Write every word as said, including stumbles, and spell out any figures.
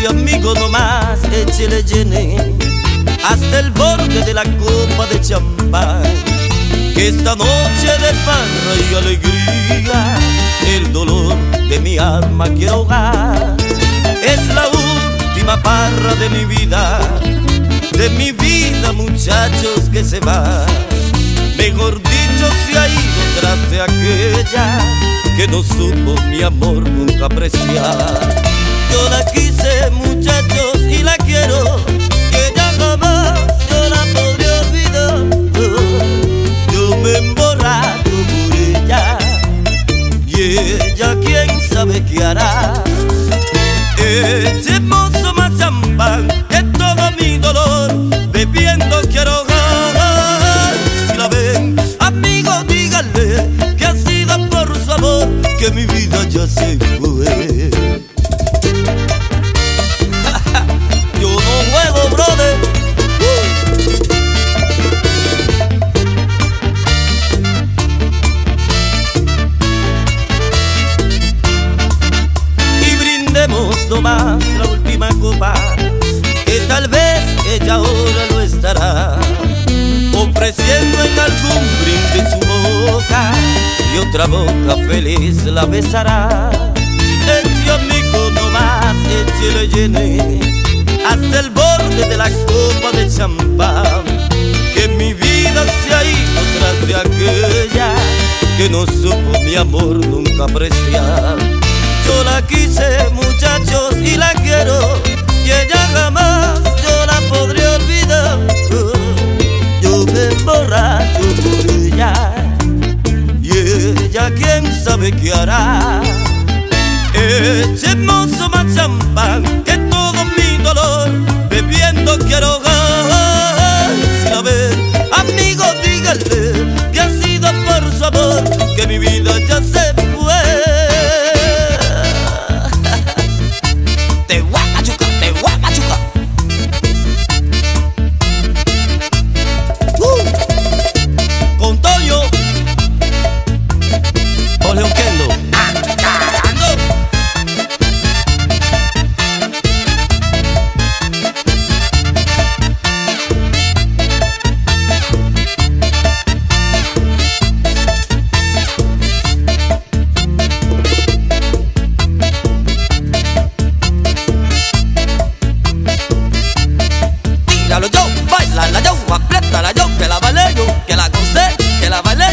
Ese amigo nomás, échele llene hasta el borde de la copa de champán, que esta noche de farra y alegría el dolor de mi alma quiero ahogar. Es la última parra de mi vida, de mi vida, muchachos, que se va. Mejor dicho, se ha ido tras de aquella que no supo mi amor nunca apreciar. Yo la quise, muchachos, y la quiero, que ella jamás yo la podré olvidar. Yo me emborracho por ella, y ella quién sabe qué hará. Echemos más champán, que todo mi dolor bebiendo quiero ahogar. Si la ven, amigo, díganle que ha sido por su amor que mi vida ya se fue. Yo no juego, brother. Y brindemos nomás la última copa, que tal vez ella ahora lo estará ofreciendo en algún brinde su boca, y otra boca feliz la besará. Este amigo nomás, échele llene hasta el borde de la copa de champán, que mi vida se ha ido tras de aquella que no supo mi amor nunca apreciar. Yo la quise, muchachos, y la quiero, y ella jamás yo la podré olvidar. Yo me emborracho por ella, y ella quién sabe qué hará. Echemos más champán, que todo mi dolor bebiendo quiero ahogar. Si la ven, amigo, díganle que ha sido por su amor que mi vida ya se fue. Te voy a machucar, te voy a machucar. Uh. Con Toño, Ole Oquendo. Tíralo yo, bailala yo, apriétala yo, que la baile yo, que la gocé, que la baile